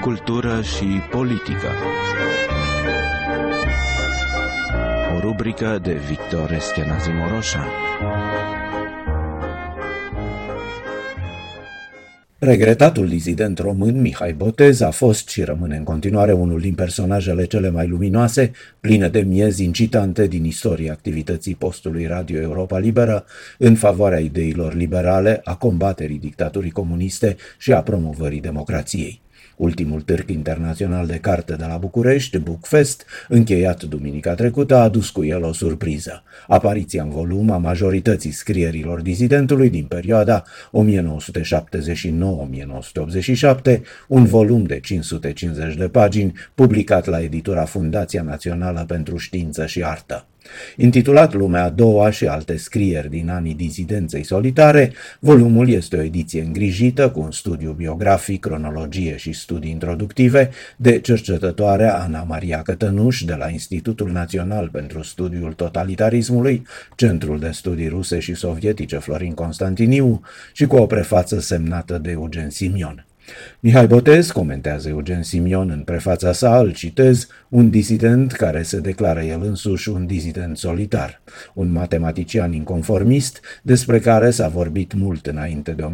cultură și politică. O rubrică de Victor Eschenazi Moroșan. Regretatul dizident român Mihai Botez a fost și rămâne în continuare unul din personajele cele mai luminoase, pline de miezi incitante din istoria activității postului Radio Europa Liberă în favoarea ideilor liberale, a combaterii dictaturii comuniste și a promovării democrației. Ultimul târg internațional de carte de la București, Bookfest, încheiat duminica trecută, a adus cu el o surpriză. Apariția în volum a majorității scrierilor dizidentului din perioada 1979-1987, un volum de 550 de pagini, publicat la editura Fundația Națională pentru Știință și Artă. Intitulat Lumea a doua și alte scrieri din anii dizidenței solitare, volumul este o ediție îngrijită cu un studiu biografic, cronologie și studii introductive de cercetătoarea Ana Maria Cătănuș de la Institutul Național pentru Studiul Totalitarismului, Centrul de Studii Ruse și Sovietice Florin Constantiniu și cu o prefață semnată de Eugen Simion. Mihai Botez, comentează Eugen Simion în prefața sa, îl citez, un disident care se declară el însuși un dizident solitar, un matematician inconformist despre care s-a vorbit mult înainte de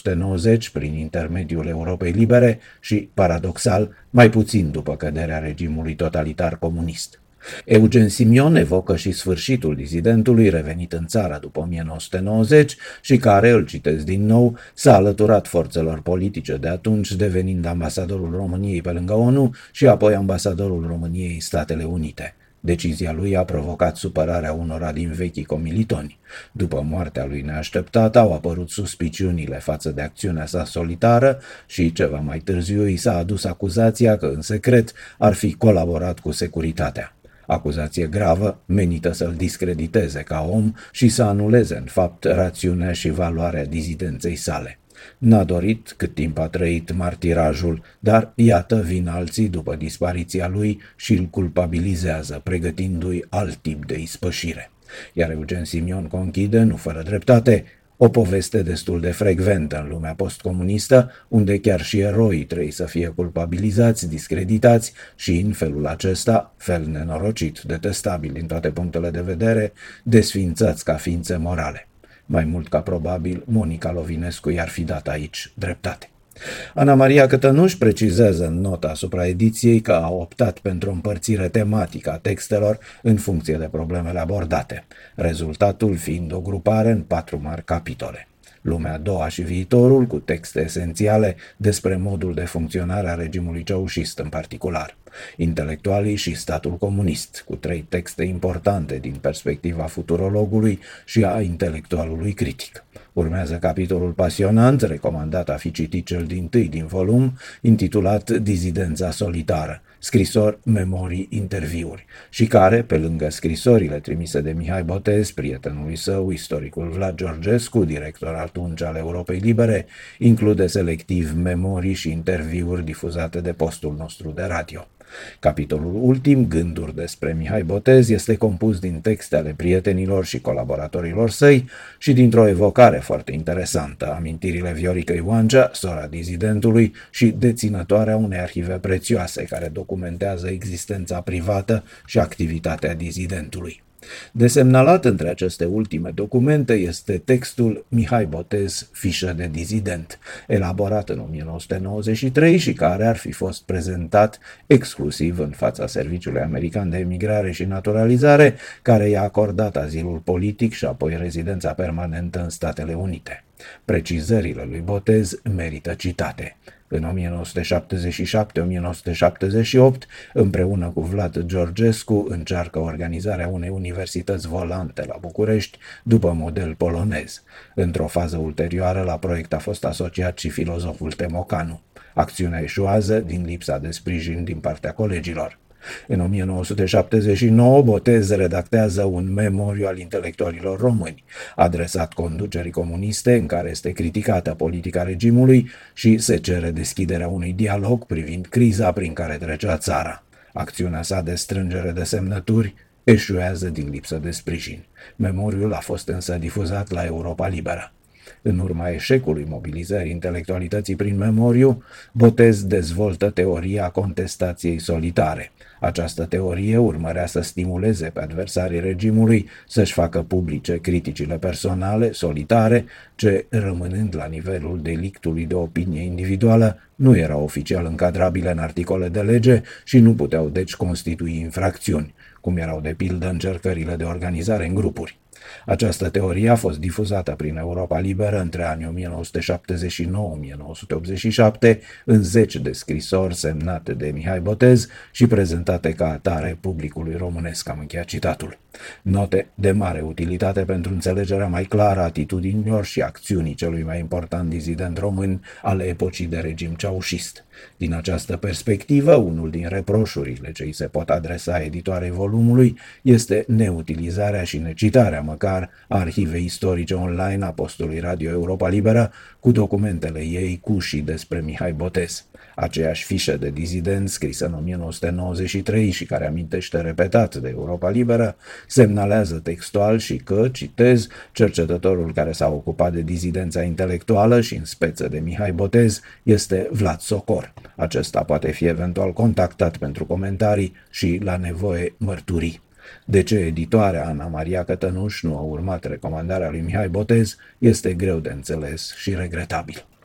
1990 prin intermediul Europei Libere și, paradoxal, mai puțin după căderea regimului totalitar comunist. Eugen Simion evocă și sfârșitul dizidentului revenit în țară după 1990 și care, îl citesc din nou, s-a alăturat forțelor politice de atunci, devenind ambasadorul României pe lângă ONU și apoi ambasadorul României în Statele Unite. Decizia lui a provocat supărarea unora din vechii comilitoni. După moartea lui neașteptată au apărut suspiciunile față de acțiunea sa solitară și, ceva mai târziu, i s-a adus acuzația că, în secret, ar fi colaborat cu securitatea. Acuzație gravă, menită să-l discrediteze ca om și să anuleze în fapt rațiunea și valoarea dizidenței sale. N-a dorit cât timp a trăit martirajul, dar iată vin alții după dispariția lui și îl culpabilizează, pregătindu-i alt tip de ispășire. Iar Eugen Simion conchide, nu fără dreptate, o poveste destul de frecventă în lumea postcomunistă, unde chiar și eroii trebuie să fie culpabilizați, discreditați și, în felul acesta, fel nenorocit, detestabil din toate punctele de vedere, desfințați ca ființe morale. Mai mult ca probabil, Monica Lovinescu i-ar fi dat aici dreptate. Ana Maria Cătănuș precizează în nota asupra ediției că a optat pentru o împărțire tematică a textelor în funcție de problemele abordate, rezultatul fiind o grupare în 4 mari capitole. Lumea a doua și viitorul, cu texte esențiale despre modul de funcționare a regimului ceaușist în particular. Intelectualii și statul comunist, cu 3 texte importante din perspectiva futurologului și a intelectualului critic. Urmează capitolul pasionant, recomandat a fi citit cel dintâi din volum, intitulat Dizidența solitară, scrisori, memorii, interviuri, și care, pe lângă scrisorile trimise de Mihai Botez, prietenului său, istoricul Vlad Georgescu, director atunci al Europei Libere, include selectiv memorii și interviuri difuzate de postul nostru de radio. Capitolul ultim, Gânduri despre Mihai Botez, este compus din texte ale prietenilor și colaboratorilor săi și dintr-o evocare foarte interesantă, amintirile Vioricăi Oancea, sora dizidentului și deținătoarea unei arhive prețioase care documentează existența privată și activitatea dizidentului. Desemnalat între aceste ultime documente este textul Mihai Botez, fișă de dizident, elaborat în 1993 și care ar fi fost prezentat exclusiv în fața Serviciului American de Emigrare și Naturalizare, care i-a acordat azilul politic și apoi rezidența permanentă în Statele Unite. Precizările lui Botez merită citate. În 1977-1978, împreună cu Vlad Georgescu, încearcă organizarea unei universități volante la București, după model polonez. Într-o fază ulterioară, la proiect a fost asociat și filozoful Temocanu. Acțiunea eșuează din lipsa de sprijin din partea colegilor. În 1979, Botez redactează un memoriu al intelectualilor români, adresat conducerii comuniste, în care este criticată politica regimului și se cere deschiderea unui dialog privind criza prin care trecea țara. Acțiunea sa de strângere de semnături eșuează din lipsă de sprijin. Memoriul a fost însă difuzat la Europa Liberă. În urma eșecului mobilizării intelectualității prin memoriu, Botez dezvoltă teoria contestației solitare. Această teorie urmărea să stimuleze pe adversarii regimului să-și facă publice criticile personale, solitare, ce, rămânând la nivelul delictului de opinie individuală, nu erau oficial încadrabile în articole de lege și nu puteau deci constitui infracțiuni, cum erau de pildă încercările de organizare în grupuri. Această teorie a fost difuzată prin Europa Liberă între anii 1979-1987 în 10 de scrisori semnate de Mihai Botez și prezentate ca atare publicului românesc. Am încheiat citatul. Note de mare utilitate pentru înțelegerea mai clară a atitudinilor și acțiunii celui mai important dizident român ale epocii de regim ceaușist. Din această perspectivă, unul din reproșurile ce îi se pot adresa editoarei volumului este neutilizarea și necitarea măcar a arhivei istorice online a postului Radio Europa Liberă cu documentele ei cu și despre Mihai Botez. Aceeași fișă de dizident scrisă în 1993 și care amintește repetat de Europa Liberă, semnalează textual și că, citez, cercetătorul care s-a ocupat de dizidența intelectuală și în speță de Mihai Botez este Vlad Socor. Acesta poate fi eventual contactat pentru comentarii și, la nevoie, mărturii. De ce editoarea Ana Maria Cătănuș nu a urmat recomandarea lui Mihai Botez este greu de înțeles și regretabil.